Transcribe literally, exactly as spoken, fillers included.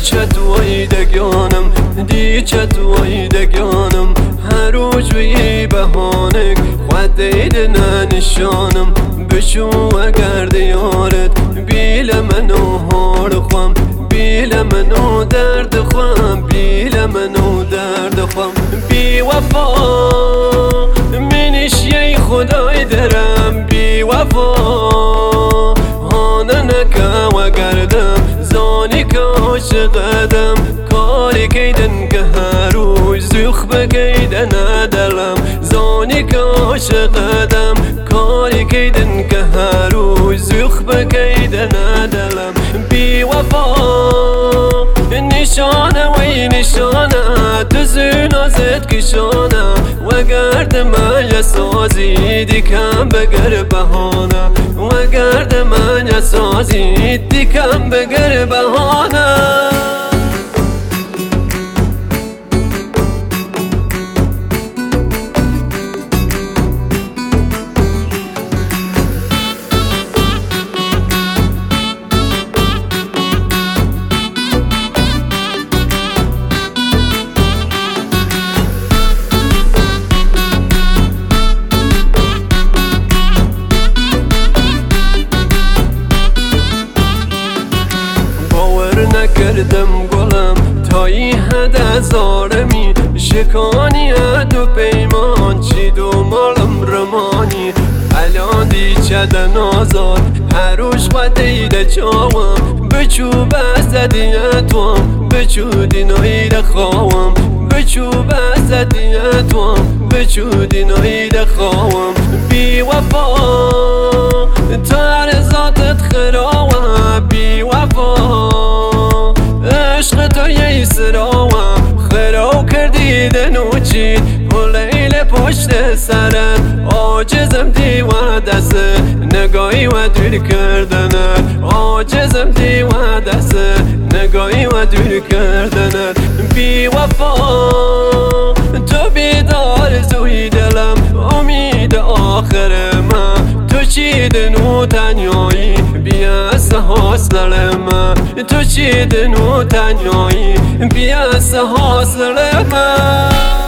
چت وایدگانم دی چت وایدگانم هر روز وی بهانک خود دید ننشانم بشو اگر دیارت بیل منو هار خوام بیل منو درد خوام بیل منو درد خوام بی وفا منش یی خدای درم بی وفا هانه نکا و گردم زانی که عاشقدم کاری کیدن که هر روز زخ بگیدن ندلم زانی که عاشقدم کاری کیدن که هر روز زخ بگیدن ندلم بی وفا نشانه وی نشانه تو زنازت کشانه و گرد من سازی دیکم بگر بهانه و گرد من سازی دیکم بگر بهانه نکردم گلم تایی حد هزارمی شکانی و پیمان چید و مالم رمانی الان دیچه نازار هروش و دیده چاوم بچو بزدیتوام بچو دینایی خواهم بچو بزدیتوام بچو دینایی خواهم بی وفا تر ذاتت خراوم بی وفا عشق تو یی سراوم خراب کردی دنو چید و لیل پشت سرت عاجزم دی و دست نگاهی و دور کردنت عاجزم دی و دست نگاهی و دور کردنت بی وفا تو بیدار زوی دلم امید آخر من تو چیدنو تنیایی بیاس حاصل من تو چیدنو تنیایی بیاس حاصل من